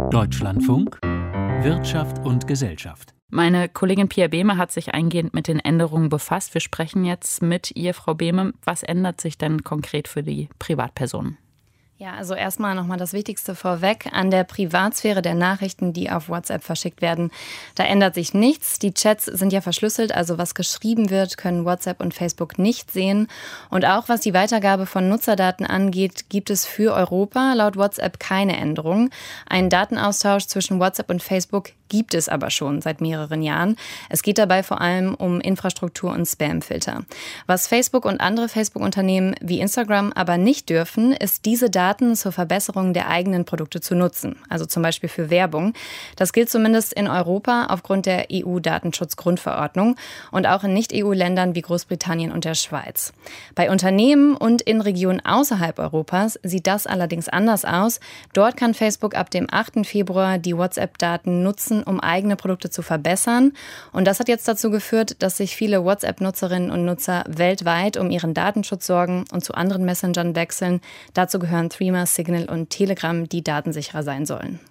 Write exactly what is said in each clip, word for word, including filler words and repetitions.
Deutschlandfunk Wirtschaft und Gesellschaft. Meine Kollegin Pia Behme hat sich eingehend mit den Änderungen befasst. Wir sprechen jetzt mit ihr, Frau Behme. Was ändert sich denn konkret für die Privatpersonen? Ja, also erstmal nochmal das Wichtigste vorweg. An der Privatsphäre der Nachrichten, die auf WhatsApp verschickt werden, da ändert sich nichts. Die Chats sind ja verschlüsselt, also was geschrieben wird, können WhatsApp und Facebook nicht sehen. Und auch was die Weitergabe von Nutzerdaten angeht, gibt es für Europa laut WhatsApp keine Änderung. Einen Datenaustausch zwischen WhatsApp und Facebook gibt es aber schon seit mehreren Jahren. Es geht dabei vor allem um Infrastruktur und Spamfilter. Was Facebook und andere Facebook-Unternehmen wie Instagram aber nicht dürfen, ist diese Daten zur Verbesserung der eigenen Produkte zu nutzen. Also zum Beispiel für Werbung. Das gilt zumindest in Europa aufgrund der E U-Datenschutzgrundverordnung und auch in Nicht-E U-Ländern wie Großbritannien und der Schweiz. Bei Unternehmen und in Regionen außerhalb Europas sieht das allerdings anders aus. Dort kann Facebook ab dem achten Februar die WhatsApp-Daten nutzen, um eigene Produkte zu verbessern. Und das hat jetzt dazu geführt, dass sich viele WhatsApp-Nutzerinnen und Nutzer weltweit um ihren Datenschutz sorgen und zu anderen Messengern wechseln. Dazu gehören Threema, Signal und Telegram, die datensicherer sein sollen.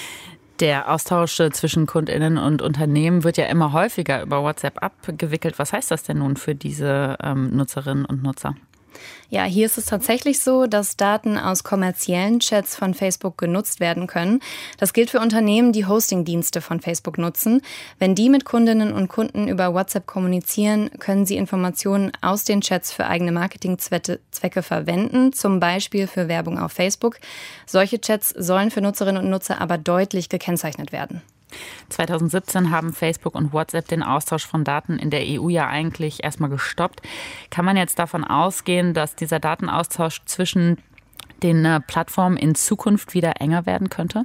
Der Austausch zwischen KundInnen und Unternehmen wird ja immer häufiger über WhatsApp abgewickelt. Was heißt das denn nun für diese ähm, Nutzerinnen und Nutzer? Ja, hier ist es tatsächlich so, dass Daten aus kommerziellen Chats von Facebook genutzt werden können. Das gilt für Unternehmen, die Hostingdienste von Facebook nutzen. Wenn die mit Kundinnen und Kunden über WhatsApp kommunizieren, können sie Informationen aus den Chats für eigene Marketingzwecke verwenden, zum Beispiel für Werbung auf Facebook. Solche Chats sollen für Nutzerinnen und Nutzer aber deutlich gekennzeichnet werden. zweitausendsiebzehn haben Facebook und WhatsApp den Austausch von Daten in der E U ja eigentlich erstmal gestoppt. Kann man jetzt davon ausgehen, dass dieser Datenaustausch zwischen den Plattformen in Zukunft wieder enger werden könnte?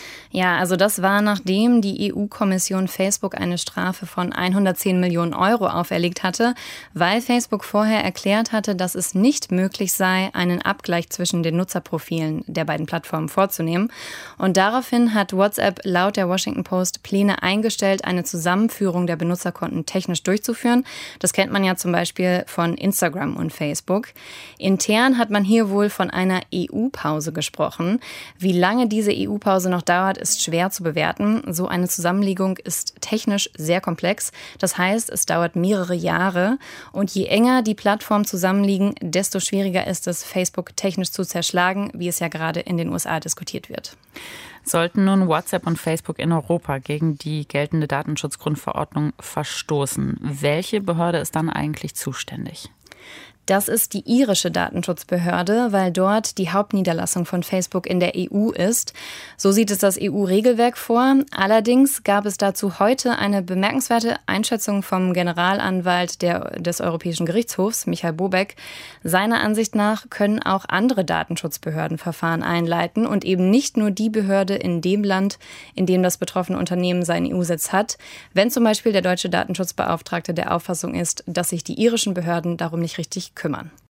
Ja, also das war, nachdem die E U-Kommission Facebook eine Strafe von hundertzehn Millionen Euro auferlegt hatte, weil Facebook vorher erklärt hatte, dass es nicht möglich sei, einen Abgleich zwischen den Nutzerprofilen der beiden Plattformen vorzunehmen. Und daraufhin hat WhatsApp laut der Washington Post Pläne eingestellt, eine Zusammenführung der Benutzerkonten technisch durchzuführen. Das kennt man ja zum Beispiel von Instagram und Facebook. Intern hat man hier wohl von einer E U-Pause gesprochen. Wie lange diese E U-Pause noch dauert, ist schwer zu bewerten. So eine Zusammenlegung ist technisch sehr komplex. Das heißt, es dauert mehrere Jahre. Und je enger die Plattformen zusammenliegen, desto schwieriger ist es, Facebook technisch zu zerschlagen, wie es ja gerade in den U S A diskutiert wird. Sollten nun WhatsApp und Facebook in Europa gegen die geltende Datenschutzgrundverordnung verstoßen, welche Behörde ist dann eigentlich zuständig? Das ist die irische Datenschutzbehörde, weil dort die Hauptniederlassung von Facebook in der E U ist. So sieht es das E U-Regelwerk vor. Allerdings gab es dazu heute eine bemerkenswerte Einschätzung vom Generalanwalt der, des Europäischen Gerichtshofs, Michael Bobeck. Seiner Ansicht nach können auch andere Datenschutzbehörden Verfahren einleiten und eben nicht nur die Behörde in dem Land, in dem das betroffene Unternehmen seinen E U-Sitz hat, wenn zum Beispiel der deutsche Datenschutzbeauftragte der Auffassung ist, dass sich die irischen Behörden darum nicht richtig kümmern.